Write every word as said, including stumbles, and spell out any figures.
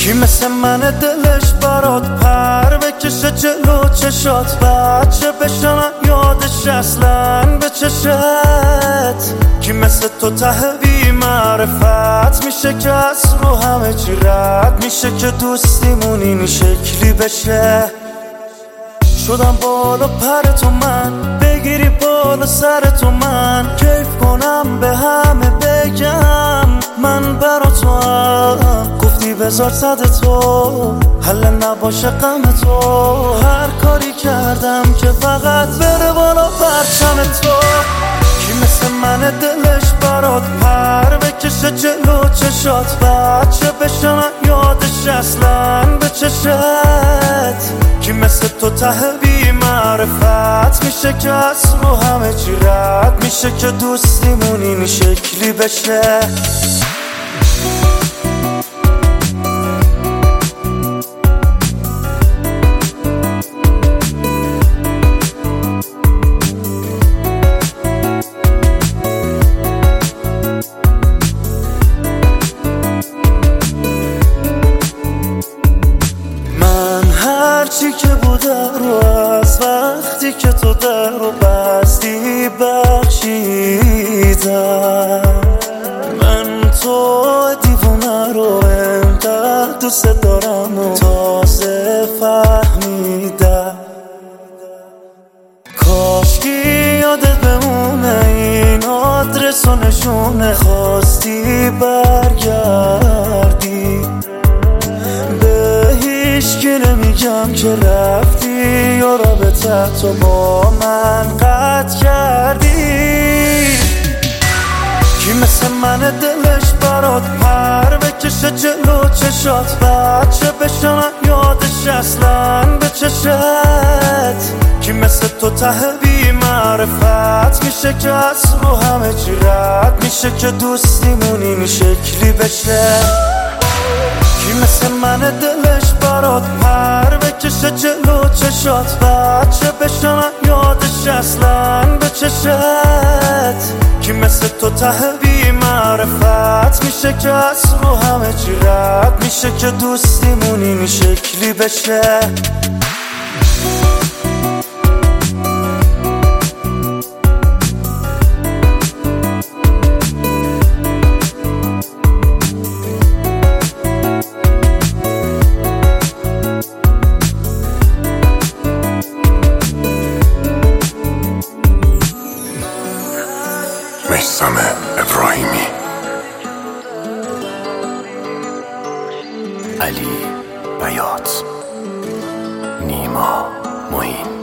کی مثل من دلش برات پر بکشه جلو چشات، بچه بشنم یادش اصلا به چشت. کی مثل تو ته بی معرفت میشه که از رو همه چی رد میشه، که دوستیمون این شکلی بشه. شدم بالا پر تو من، بگیری بالا سر تو من، کیف کنم به همه بگم من برا تو هم. گفتی بذار صد تو حل نباشه غم تو، هر کاری کردم که فقط بره بالا پرچم تو. کی مثل من دلش برات پر بکشه جلو چشات، بچه بشنم یادش اصلا به چشت. کی مثل تو ته بی معرفت میشه که از رو همه چی رد میشه، که دوستیمون این شکلی بشه. هرچی که بوده رو از وقتی که تو در رو بستی بخشیدم. من تو دیوونه رو انقدر دوست دارم و تازه فهمیدم. کاشکی یادت بمونه این آدرس و نشونه، خواستی برگردی که نمیگم که رفتی یا رابطه تو با من قطع کردی. کی مثل من دلش برات پر بکشه جلو چشات، بچه بشنم یادش اصلا به چشت. کی مثل تو ته بی معرفت میشه که از رو همه چی رد میشه، که دوستیمون این شکلی بشه. کی مثل من دلش برات پر بکشه جلو چشات، بچه بشنم یادش اصلا به چشت. کی مثل تو ته بی معرفت میشه که از رو همه چی رد میشه، که دوستیمون این شکلی بشه. میثم ابراهیمی، علی بیات، نیما معین.